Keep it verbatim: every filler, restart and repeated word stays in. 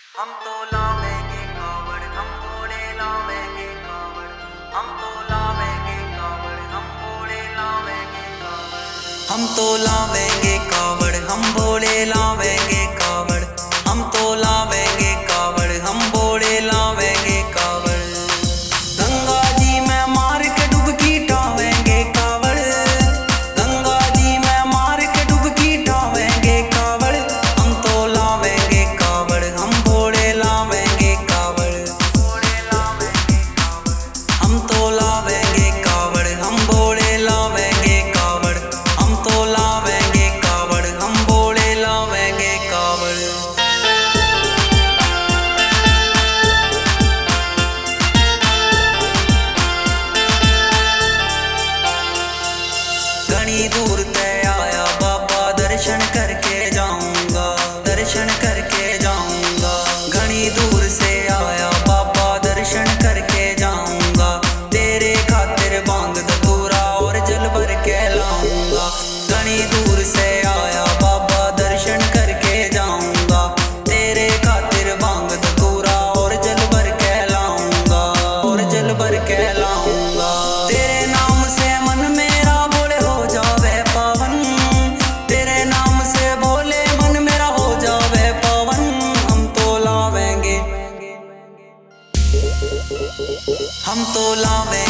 हम तो लावेंगे कावड़, हम भोले लावेंगे कावड़। हम तो लावेंगे कावड़, हम भोले लावेंगे कावड़। हम तो लावेंगे कावड़, हम भोले लावेंगे कावड़। हम तो लावेंगे कावड़, हम भोले लावेंगे कावड़। गंगा जी में मार के डुबकी टावेंगे कावड़। गंगा जी में मार के डुबकी टावेंगे कावड़। हम तो लावेंगे कावड़, हम भोले लावेंगे कावड़। हम तो लावेंगे कावड़, हम भोले लावेंगे कावड़। हम तो लावेंगे कावड़, हम भोले लावेंगे कावड़। घनी दूर ते आया बाबा, दर्शन करके जाऊंगा, दर्शन करके जाऊंगा। घनी दूर से आया बाबा, दर्शन करके जाऊंगा। तेरे खातिर बांग धतूरा और जल भर के लाऊंगा। घनी दूर से आया बाबा, दर्शन करके जाऊंगा। तेरे खातिर बांग धतूरा और जल भर के लाऊंगा, और जल भर के लाऊंगा। तेरे नाम से मन मेरा बोले हो जावे पावन। तेरे नाम से बोले मन मेरा हो जावे पावन। हम तो लावेंगे, हम तो लावेंगे